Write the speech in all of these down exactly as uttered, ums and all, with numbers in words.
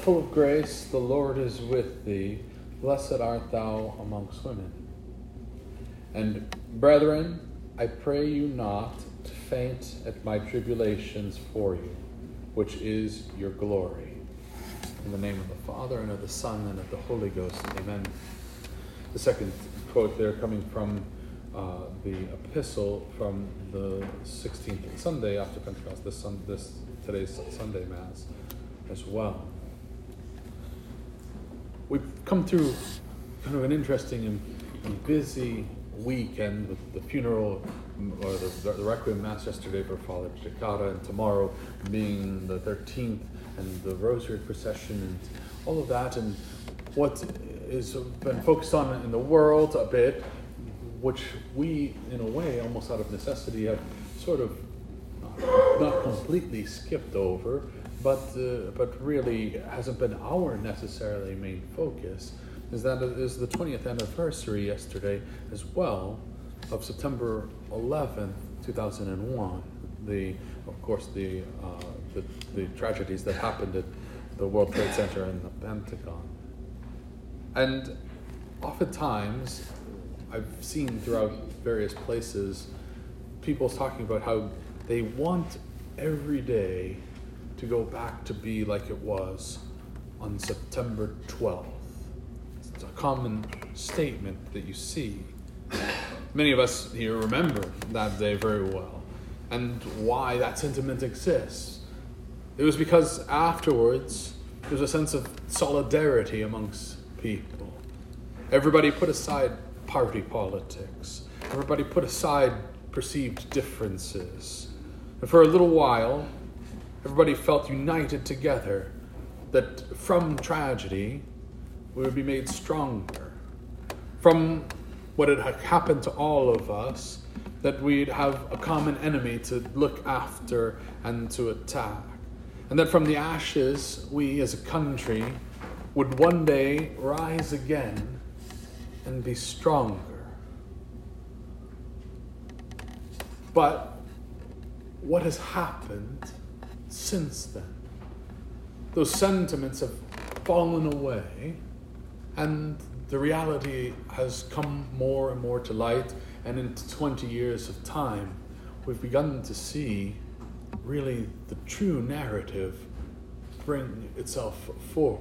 full of grace, the Lord is with thee. Blessed art thou amongst women. And brethren, I pray you not to faint at my tribulations for you, which is your glory. In the name of the Father, and of the Son, and of the Holy Ghost. Amen. The second quote there coming from uh, the epistle from the sixteenth Sunday after Pentecost, this, sun, this today's Sunday Mass as well. We've come through kind of an interesting and, and busy weekend with the funeral or the, the Requiem Mass yesterday for Father Cicada, and tomorrow being the thirteenth, and the Rosary procession and all of that, and what is been focused on in the world a bit, which we, in a way, almost out of necessity, have sort of not completely skipped over, but uh, but really hasn't been our necessarily main focus, is that it is the twentieth anniversary yesterday as well of September eleventh, two thousand one. The, of course, the, uh, the the tragedies that happened at the World Trade Center and the Pentagon. And oftentimes, I've seen throughout various places, people talking about how they want every day to go back to be like it was on September twelfth. It's a common statement that you see. Many of us here remember that day very well, and why that sentiment exists. It was because afterwards, there was a sense of solidarity amongst people. Everybody put aside party politics. Everybody put aside perceived differences. And for a little while, everybody felt united together, that from tragedy, we would be made stronger. From what had happened to all of us, that we'd have a common enemy to look after and to attack. And that from the ashes, we as a country would one day rise again and be stronger. But what has happened since then? Those sentiments have fallen away, and the reality has come more and more to light, and in twenty years of time, we've begun to see really the true narrative bring itself forward.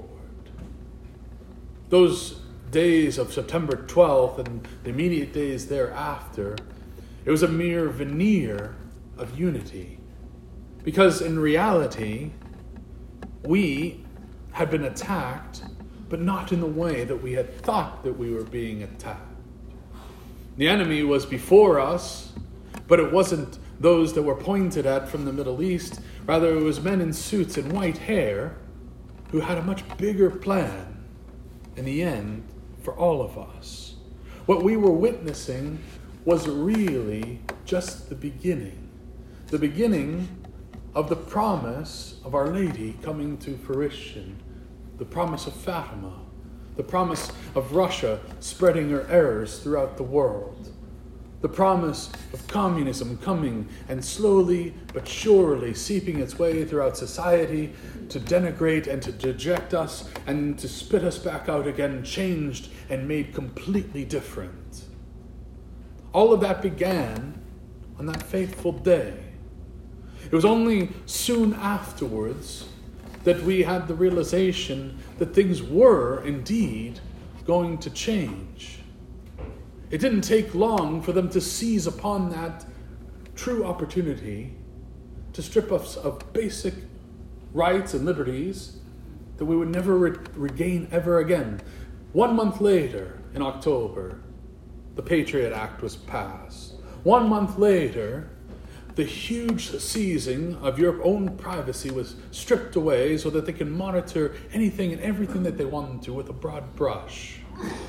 Those days of September twelfth and the immediate days thereafter, it was a mere veneer of unity. Because in reality, we had been attacked, but not in the way that we had thought that we were being attacked. The enemy was before us, but it wasn't those that were pointed at from the Middle East. Rather, it was men in suits and white hair who had a much bigger plan in the end for all of us. What we were witnessing was really just the beginning. The beginning of the promise of Our Lady coming to fruition. The promise of Fatima. The promise of Russia spreading her errors throughout the world. The promise of communism coming and slowly but surely seeping its way throughout society to denigrate and to deject us and to spit us back out again, changed and made completely different. All of that began on that fateful day. It was only soon afterwards that we had the realization that things were indeed going to change. It didn't take long for them to seize upon that true opportunity to strip us of basic rights and liberties that we would never re- regain ever again. One month later, in October, the Patriot Act was passed. One month later, the huge seizing of your own privacy was stripped away so that they can monitor anything and everything that they wanted to with a broad brush.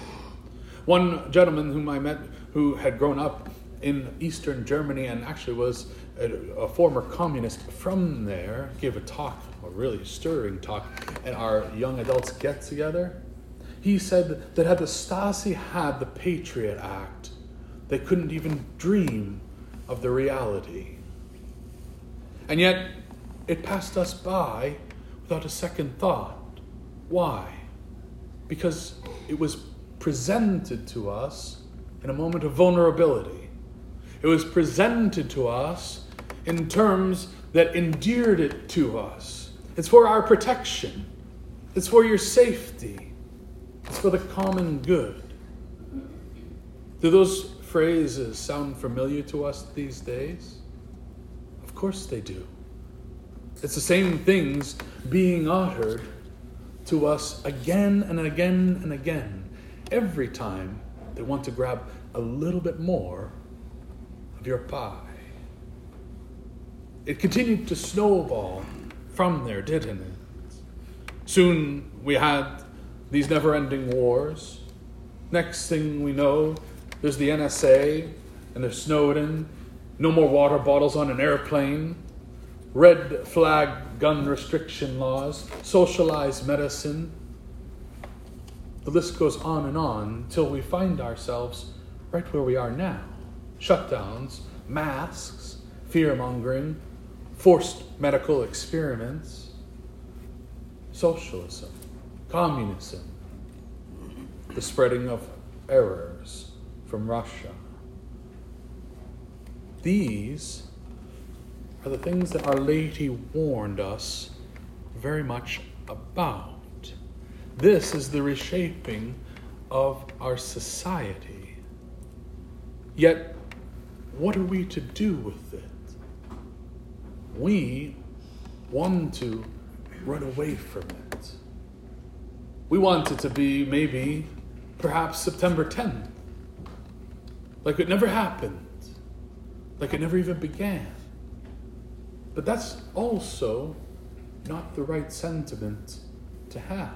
One gentleman whom I met who had grown up in Eastern Germany and actually was a, a former communist from there gave a talk, a really stirring talk, at our young adults get-together. He said that had the Stasi had the Patriot Act, they couldn't even dream of the reality. And yet, it passed us by without a second thought. Why? Because it was presented to us in a moment of vulnerability. It was presented to us in terms that endeared it to us. It's for our protection. It's for your safety. It's for the common good. Do those phrases sound familiar to us these days? Of course they do. It's the same things being uttered to us again and again and again, every time they want to grab a little bit more of your pie. It continued to snowball from there, didn't it? Soon we had these never-ending wars. Next thing we know, there's the N S A and there's Snowden. No more water bottles on an airplane. Red flag gun restriction laws. Socialized medicine. The list goes on and on until we find ourselves right where we are now. Shutdowns, masks, fear-mongering, forced medical experiments, socialism, communism, the spreading of errors from Russia. These are the things that Our Lady warned us very much about. This is the reshaping of our society. Yet, what are we to do with it? We want to run away from it. We want it to be maybe, perhaps September tenth. Like it never happened. Like it never even began. But that's also not the right sentiment to have.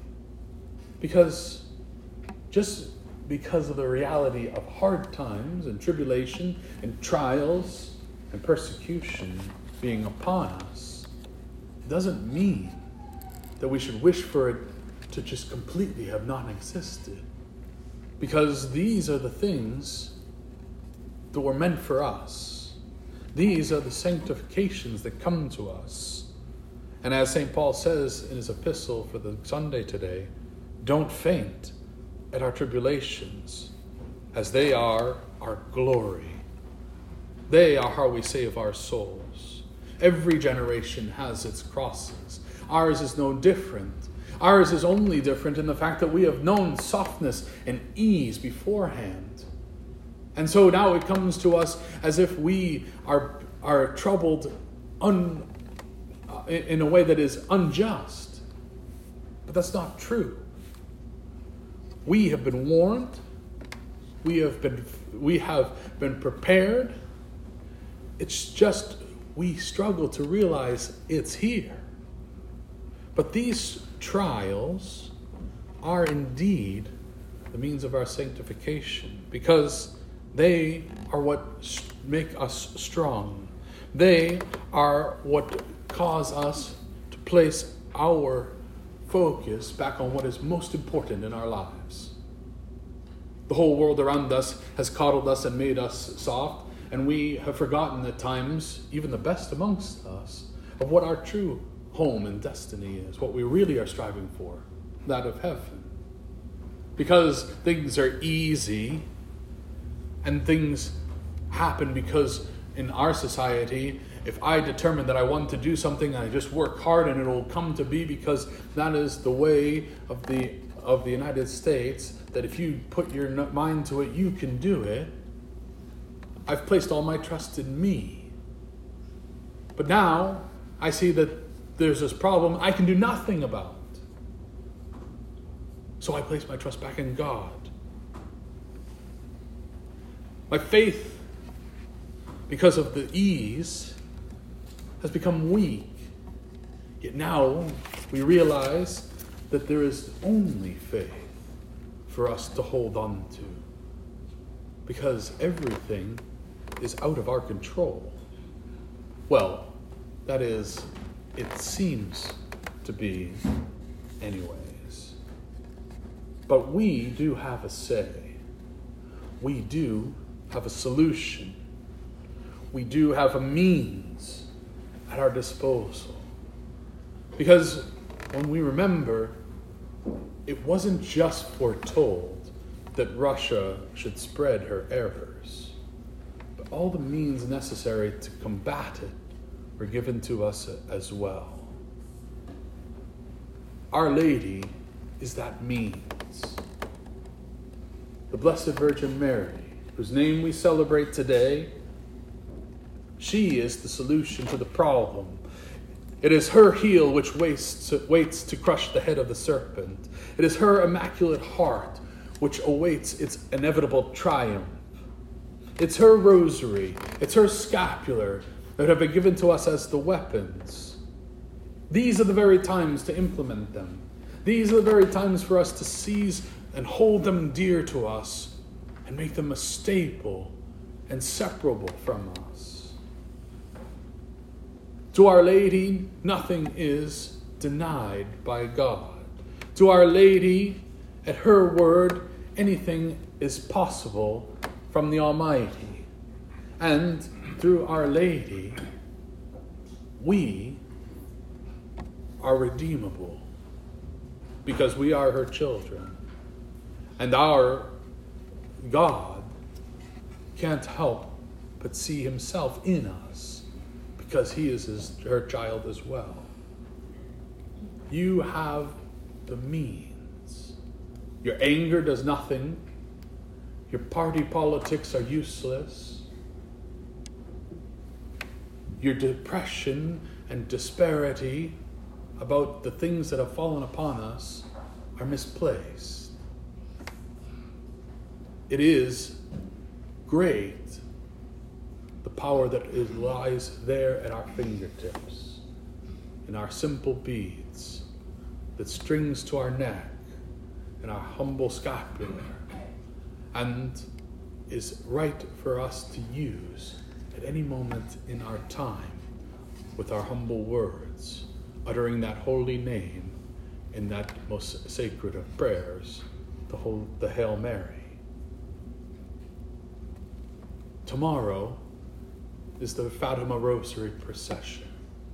Because just because of the reality of hard times and tribulation and trials and persecution being upon us, doesn't mean that we should wish for it to just completely have not existed. Because these are the things that were meant for us. These are the sanctifications that come to us. And as Saint Paul says in his epistle for the Sunday today, don't faint at our tribulations, as they are our glory. They are how we save our souls. Every generation has its crosses. Ours is no different. Ours is only different in the fact that we have known softness and ease beforehand. And so now it comes to us as if we are, are troubled un, uh, in a way that is unjust. But that's not true. We have been warned. We have been, we have been prepared. It's just we struggle to realize it's here. But these trials are indeed the means of our sanctification, because they are what make us strong. They are what cause us to place our focus back on what is most important in our lives. The whole world around us has coddled us and made us soft, and we have forgotten at times, even the best amongst us, of what our true home and destiny is, what we really are striving for, that of heaven. Because things are easy and things happen because in our society, if I determine that I want to do something, I just work hard and it will come to be, because that is the way of the of the United States, that if you put your mind to it, you can do it. I've placed all my trust in me. But now I see that there's this problem I can do nothing about. So I place my trust back in God. My faith, because of the ease, has become weak. Yet now we realize that there is only faith for us to hold on to, because everything is out of our control. Well, that is, it seems to be anyways. But we do have a say. We do have a solution. We do have a means at our disposal. Because when we remember it wasn't just foretold that Russia should spread her errors, but all the means necessary to combat it were given to us as well. Our Lady is that means. The Blessed Virgin Mary, whose name we celebrate today, she is the solution to the problem. It is her heel which waits to, waits to crush the head of the serpent. It is her immaculate heart which awaits its inevitable triumph. It's her rosary, it's her scapular that have been given to us as the weapons. These are the very times to implement them. These are the very times for us to seize and hold them dear to us and make them a staple, inseparable from us. To Our Lady, nothing is denied by God. To Our Lady, at her word, anything is possible from the Almighty. And through Our Lady, we are redeemable because we are her children. And our God can't help but see himself in us because he is his, her child as well. You have the means. Your anger does nothing. Your party politics are useless. Your depression and disparity about the things that have fallen upon us are misplaced. It is great, the power that is, lies there at our fingertips, in our simple beads that strings to our neck, in our humble scapular, and is right for us to use at any moment in our time with our humble words, uttering that holy name in that most sacred of prayers, the, whole, the Hail Mary. Tomorrow is the Fatima Rosary procession.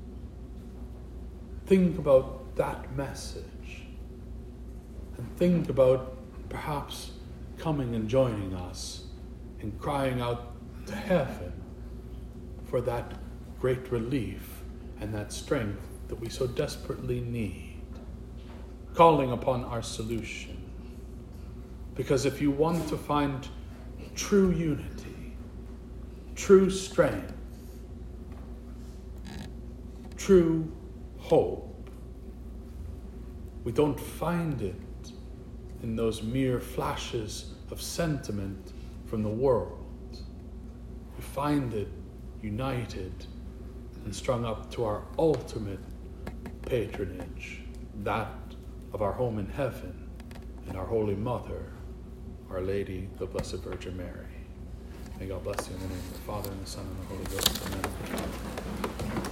Think about that message and think about perhaps coming and joining us and crying out to heaven for that great relief and that strength that we so desperately need, calling upon our solution. Because if you want to find true unity, true strength, true hope, we don't find it in those mere flashes of sentiment from the world. We find it united and strung up to our ultimate patronage, that of our home in heaven and our Holy Mother, Our Lady, the Blessed Virgin Mary. May God bless you in the name of the Father, and the Son, and the Holy Ghost. Amen.